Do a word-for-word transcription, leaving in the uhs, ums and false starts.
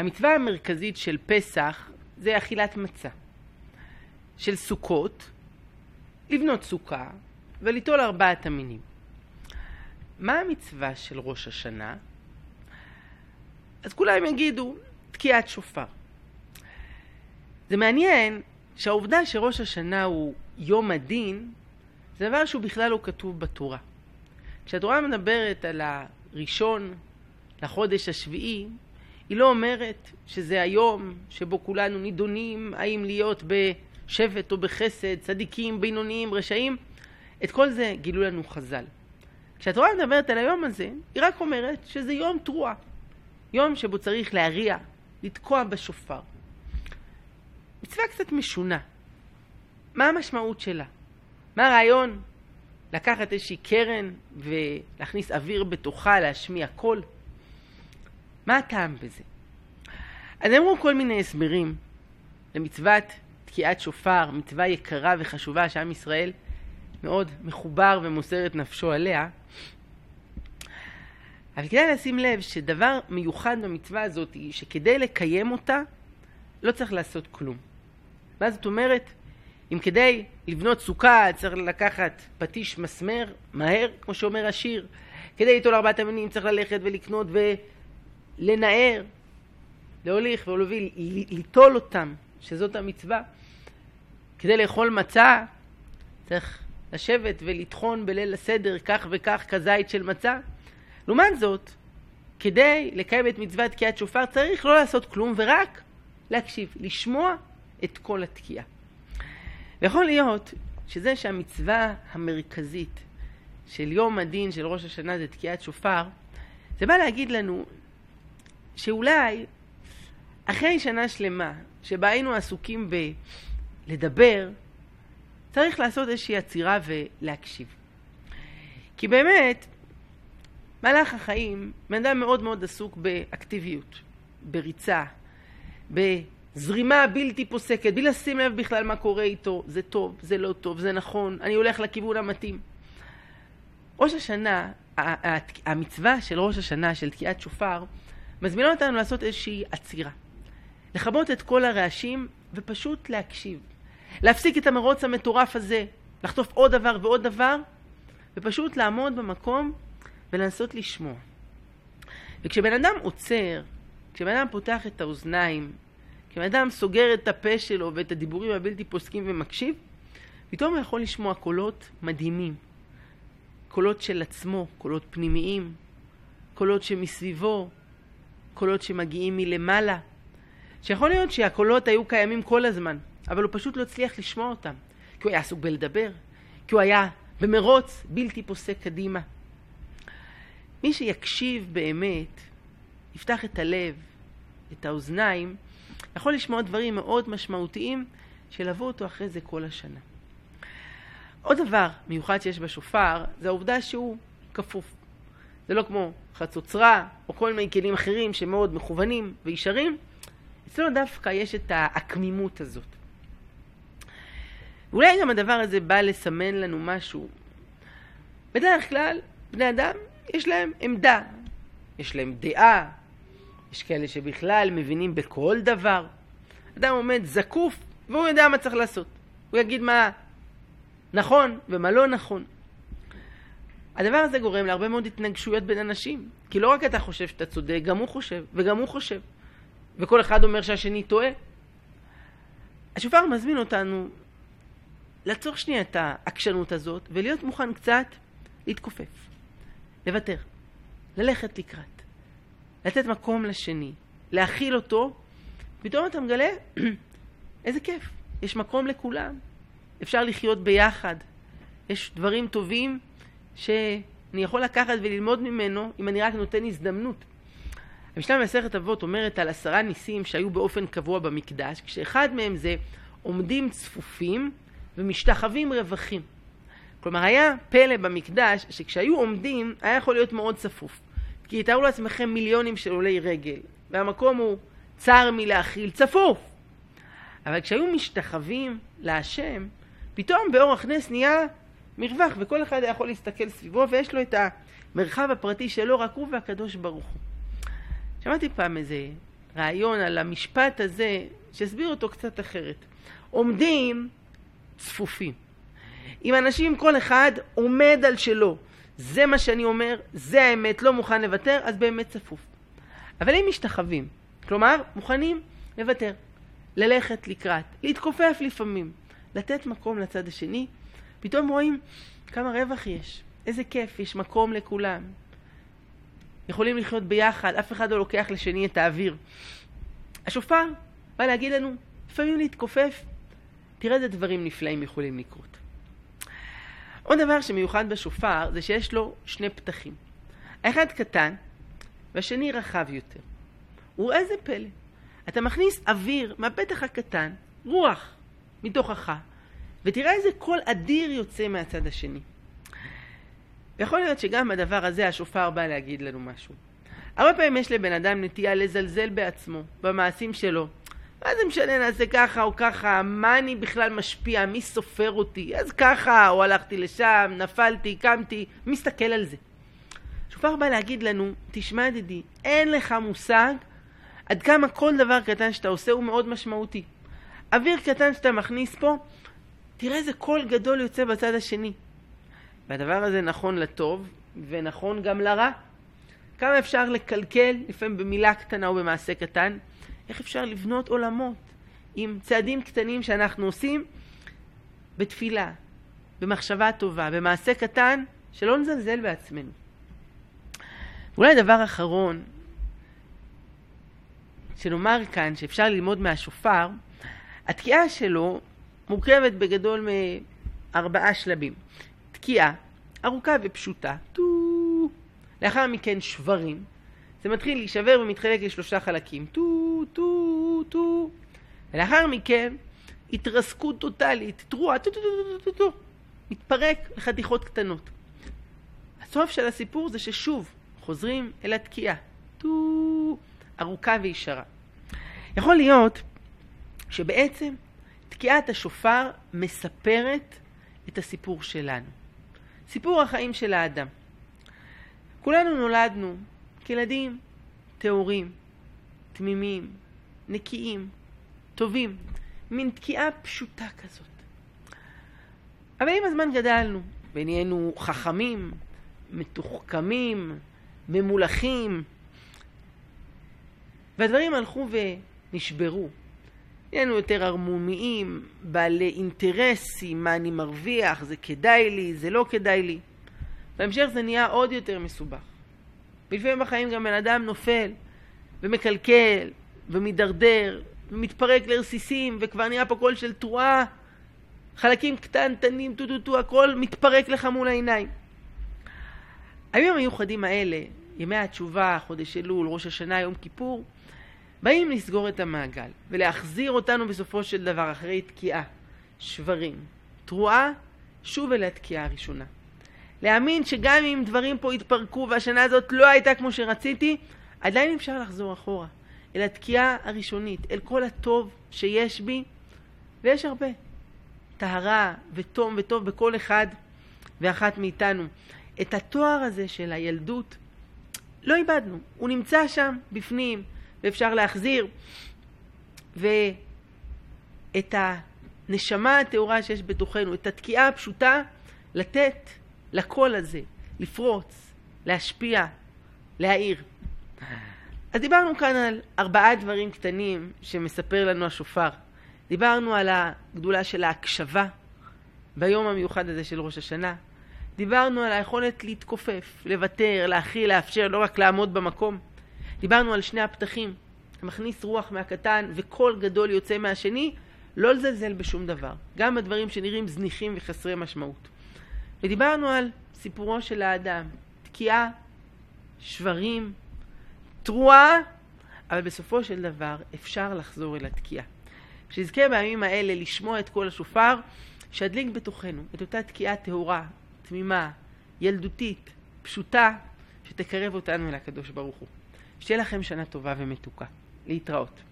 המצווה המרכזית של פסח זה אכילת מצה. של סוכות, לבנות סוכה וליטול ארבעת המינים. מה המצווה של ראש השנה? אז כולם יגידו, תקיעת שופר. זה מעניין שהעובדה שראש השנה הוא יום הדין, זה דבר שהוא בכלל לא כתוב בתורה. כשהתורה מדברת על הראשון לחודש השביעי, היא לא אומרת שזה היום שבו כולנו נידונים, האם להיות בשבט או בחסד, צדיקים, בינוניים, רשעים. את כל זה גילו לנו חז"ל. כשהתורה מדברת על היום הזה, היא רק אומרת שזה יום תרועה. יום שבו צריך להריע, לתקוע בשופר. מצווה קצת משונה. מה המשמעות שלה? מה הרעיון? לקחת איזושהי קרן ולהכניס אוויר בתוכה, להשמיע קול? מה הטעם בזה? אז אמרו כל מיני הסברים למצוות תקיעת שופר, מצווה יקרה וחשובה שעם ישראל מאוד מחובר ומוסר את נפשו עליה. אבל כדאי לשים לב שדבר מיוחד במצווה הזאת היא שכדי לקיים אותה לא צריך לעשות כלום. מה זאת אומרת? אם כדי לבנות סוכה צריך לקחת פטיש מסמר מהר, כמו שאומר השיר, כדי ליטול ארבעת המינים צריך ללכת ולקנות ולנער, להוליך ולהוביל, ליטול אותם, שזאת המצווה. כדי לאכול מצה צריך לשבת ולטחון בליל הסדר כך וכך כזית של מצה. לעומת זאת, כדי לקיים את מצוות תקיעת שופר צריך לא לעשות כלום ורק להקשיב, לשמוע את כל התקיעה. ויכול להיות שזה שהמצווה המרכזית של יום הדין של ראש השנה זה תקיעת שופר, זה בא להגיד לנו שאולי אחרי שנה שלמה שבה היינו עסוקים בלדבר, צריך לעשות איזושהי עצירה ולהקשיב. כי באמת, מהלך החיים, בן אדם מאוד מאוד עסוק באקטיביות, בריצה, בזרימה בלתי פוסקת, בלי לשים לב בכלל מה קורה איתו, זה טוב, זה לא טוב, זה נכון, אני הולך לכיוון המתאים. ראש השנה, המצווה של ראש השנה, של תקיעת שופר, מזמינה אותנו לעשות איזושהי עצירה. לכבות את כל הרעשים ופשוט להקשיב. להפסיק את המרוץ המטורף הזה, לחטוף עוד דבר ועוד דבר, ופשוט לעמוד במקום ולנסות לשמוע. וכשבן אדם עוצר, כשבן אדם פותח את האוזניים, כשבן אדם סוגר את הפה שלו ואת הדיבורים הבלתי פוסקים ומקשיב, פתאום הוא יכול לשמוע קולות מדהימים. קולות של עצמו, קולות פנימיים, קולות שמסביבו, קולות שמגיעים מלמעלה. שיכול להיות שהקולות היו קיימים כל הזמן, אבל הוא פשוט לא הצליח לשמוע אותם. כי הוא היה עסוק בלדבר, כי הוא היה במרוץ בלתי פוסק קדימה. מי שיקשיב באמת, יפתח את הלב, את האוזניים, יכול לשמוע דברים מאוד משמעותיים שלבוא אותו אחרי זה כל השנה. עוד דבר מיוחד שיש בשופר, זה העובדה שהוא כפוף. זה לא כמו חצוצרה או כל מיני כלים אחרים שמאוד מכוונים וישרים. אצלנו דווקא יש את העקמימות הזאת. ואולי גם הדבר הזה בא לסמן לנו משהו. בדרך כלל, בני אדם יש להם עמדה, יש להם דעה, יש כאלה שבכלל מבינים בכל דבר. אדם עומד זקוף והוא יודע מה צריך לעשות. הוא יגיד מה נכון ומה לא נכון. הדבר הזה גורם להרבה מאוד התנגשויות בין אנשים. כי לא רק אתה חושב שאתה צודק, גם הוא חושב וגם הוא חושב. וכל אחד אומר שהשני טועה. השופר מזמין אותנו לעצור שנייה את העקשנות הזאת ולהיות מוכן קצת להתכופף, לוותר, ללכת לקראת, לתת מקום לשני, להכיל אותו. פתאום אתה מגלה איזה כיף, יש מקום לכולם, אפשר לחיות ביחד, יש דברים טובים שאני יכול לקחת וללמוד ממנו אם אני רק נותן הזדמנות. המשנה במסכת אבות אומרת על עשרה ניסים שהיו באופן קבוע במקדש, כשאחד מהם זה עומדים צפופים ומשתחווים רווחים. כלומר, היה פלא במקדש שכשהיו עומדים היה יכול להיות מאוד צפוף. כי תארו לעצמכם מיליונים של עולי רגל, והמקום הוא צר מלהכיל, צפוף. אבל כשהיו משתחווים להשם, פתאום באורח נס נהיה מרווח, וכל אחד יכול להסתכל סביבו, ויש לו את המרחב הפרטי שלו, רק הוא והקדוש ברוך הוא. שמעתי פעם איזה רעיון על המשפט הזה, שהסביר אותו קצת אחרת. עומדים צפופים. אם אנשים, כל אחד עומד על שלו, זה מה שאני אומר, זה האמת, לא מוכן לוותר, אז באמת צפוף. אבל אם משתחווים, כלומר, מוכנים לוותר, ללכת לקראת, להתכופף לפעמים, לתת מקום לצד השני, פתאום רואים כמה רווח יש, איזה כיף, יש מקום לכולם. יכולים לחיות ביחד, אף אחד לא לוקח לשני את האוויר. השופר בא להגיד לנו, לפעמים להתכופף, תראה איזה דברים נפלאים יכולים לקרות. עוד דבר שמיוחד בשופר זה שיש לו שני פתחים. האחד קטן והשני רחב יותר. וראה איזה פלא. אתה מכניס אוויר מהפתח הקטן, רוח מתוכך, ותראה איזה קול אדיר יוצא מהצד השני. יכול להיות שגם בדבר הזה השופר בא להגיד לנו משהו. הרבה פעמים יש לבן אדם נטייה לזלזל בעצמו, במעשים שלו. מה זה משנה, נעשה ככה או ככה, מה אני בכלל משפיע, מי סופר אותי, אז ככה, או הלכתי לשם, נפלתי, קמתי, מסתכל על זה. שופר בא להגיד לנו, תשמע ידידי, אין לך מושג עד כמה כל דבר קטן שאתה עושה הוא מאוד משמעותי. אוויר קטן שאתה מכניס פה, תראה איזה קול גדול יוצא בצד השני. והדבר הזה נכון לטוב ונכון גם לרע. כמה אפשר לקלקל, לפעמים במילה קטנה או במעשה קטן, איך אפשר לבנות עולמות עם צעדים קטנים שאנחנו עושים בתפילה, במחשבה טובה, במעשה קטן, שלא נזלזל בעצמנו. אולי דבר אחרון שנאמר כאן שאפשר ללמוד מהשופר, התקיעה שלו מורכבת בגדול מארבעה שלבים. תקיעה ארוכה ופשוטה, טו. לאחר מכן שברים, זה מתחיל להישבר ומתחלק לשלושה חלקים, טו, טו, טו. ולאחר מכן התרסקות טוטלית, תרועה, טו, טו, טו, טו, טו. מתפרק לחתיכות קטנות. הסוף של הסיפור זה ששוב חוזרים אל התקיעה, טו, ארוכה וישרה. יכול להיות שבעצם תקיעת השופר מספרת את הסיפור שלנו. סיפור החיים של האדם. כולנו נולדנו כילדים טהורים, תמימים, נקיים, טובים, מין תקיעה פשוטה כזאת. אבל עם הזמן גדלנו, ונהיינו חכמים, מתוחכמים, ממולכים, והדברים הלכו ונשברו. נהיינו יותר ערמומיים, בעלי אינטרסים, מה אני מרוויח, זה כדאי לי, זה לא כדאי לי. בהמשך זה נהיה עוד יותר מסובך. ולפעמים בחיים גם בן אדם נופל ומקלקל ומדרדר ומתפרק לרסיסים, וכבר נהיה פה קול של תרועה, חלקים קטנטנים, טו טו טו, הכל מתפרק לך מול העיניים. הימים המיוחדים האלה, ימי התשובה, חודש אלול, ראש השנה, יום כיפור, באים לסגור את המעגל ולהחזיר אותנו בסופו של דבר אחרי תקיעה, שברים, תרועה, שוב אל התקיעה הראשונה. להאמין שגם אם דברים פה התפרקו והשנה הזאת לא הייתה כמו שרציתי, עדיין אפשר לחזור אחורה אל התקיעה הראשונית, אל כל הטוב שיש בי, ויש הרבה טהרה וטוב וטוב בכל אחד ואחת מאיתנו. את התואר הזה של הילדות לא איבדנו, הוא נמצא שם בפנים ואפשר להחזיר, ואת הנשמה הטהורה שיש בתוכנו, את התקיעה הפשוטה, לתת לקול הזה, לפרוץ, להשפיע, להאיר. אז דיברנו כאן על ארבעה דברים קטנים שמספר לנו השופר. דיברנו על הגדולה של ההקשבה ביום המיוחד הזה של ראש השנה. דיברנו על היכולת להתכופף, לוותר, להכיל, לאפשר, לא רק לעמוד במקום. דיברנו על שני הפתחים, מכניס רוח מהקטן וקול גדול יוצא מהשני, לא לזלזל בשום דבר, גם בדברים שנראים זניחים וחסרי משמעות. ודיברנו על סיפורו של האדם, תקיעה, שברים, תרועה, אבל בסופו של דבר אפשר לחזור אל התקיעה. כשנזכה בימים האלה לשמוע את קול השופר, שידליק בתוכנו את אותה תקיעה טהורה, תמימה, ילדותית, פשוטה, שתקרב אותנו אל הקדוש ברוך הוא. שתהיה לכם שנה טובה ומתוקה. להתראות.